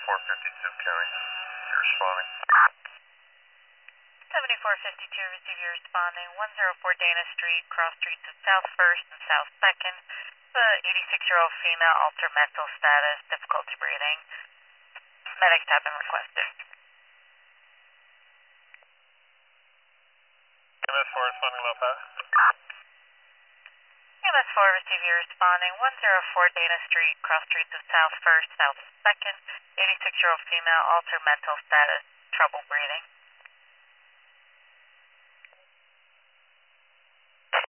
7452 County. You're responding. 7452, receive you responding. 104 Dana Street, cross streets of South 1st and South 2nd. 86-year-old female, altered mental status, difficulty breathing. Medics have been requested. MS4 responding low pass. MS4, receive you responding. 104 Dana Street, cross streets of South 1st, South 2nd. 86-year-old female, altered mental status, trouble breathing.